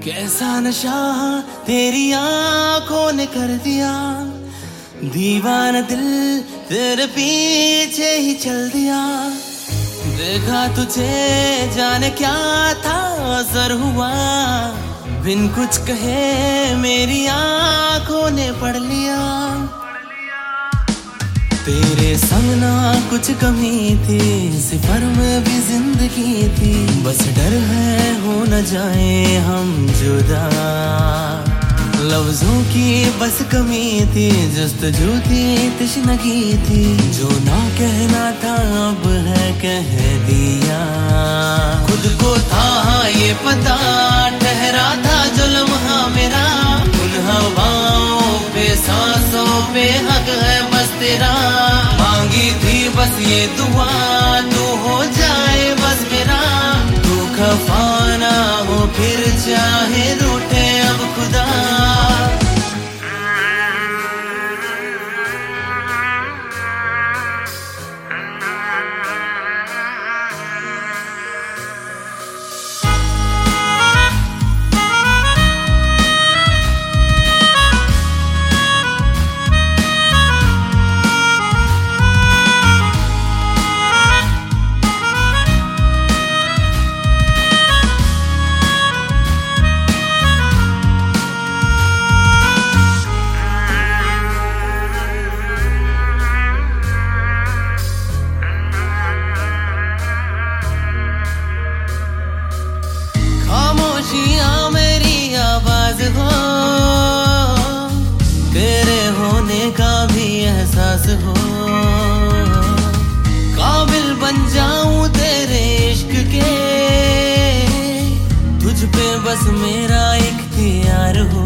कैसा नशा तेरी आंखों ने कर दिया, दीवाना दिल तेरे पीछे ही चल दिया। देखा तुझे जाने क्या था असर हुआ, बिन कुछ कहे मेरी आंखों ने पढ़ लिया। तेरे संग ना कुछ कमी थी, सिफर में भी जिंदगी थी। बस डर है हो न जाए हम जुदा, लफ्जों की बस कमी थी, जस्तजू थी तशनगी थी। जो ना कहना था अब है कह दिया। खुद को था ये पता, ठहरा था जो लम्हा मेरा। उन हवाओं पे सांसों पे हक है बस तेरा। मांगी थी बस ये दुआ, तू हो जाए बस मेरा। तू खफा ना हो फिर चाहे रूठे अब खुदा। खामोशियां मेरी आवाज हो, तेरे होने का भी एहसास हो। काबिल बन जाऊं तेरे इश्क के, तुझ पे बस मेरा इख्तियार हो।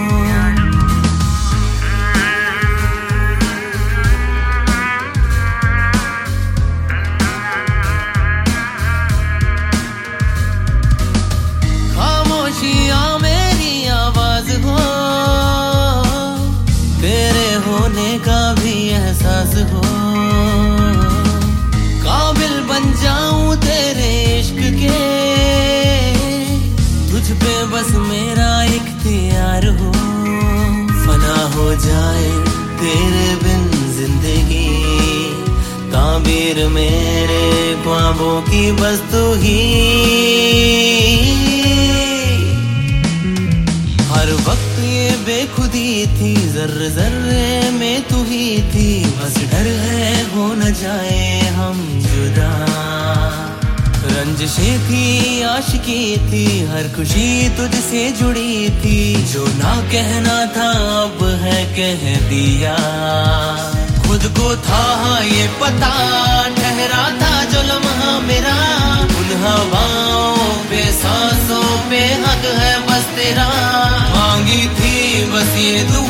खामोशियां मेरी आवाज हो, तेरे होने का भी एहसास हो। काबिल बन जाऊं तेरे इश्क के, तुझ पे बस मेरा इख्तियार हो। फना हो जाए तेरे बिन जिंदगी, ताबीर मेरे ख्वाबों की बस तू ही। हर वक्त ये बेखुदी थी, जर्रे जर्रे में तू ही थी। बस डर है हो न जाए हम जुदा। रंजिशें थी आशिकी थी, हर खुशी तुझसे जुड़ी थी। जो ना कहना था अब है कह दिया। खुद को था ये पता, ठहरा था जो लम्हा मेरा। उन हवाओं पे सांसों पे हक है बस तेरा। मांगी थी बस ये दुआ,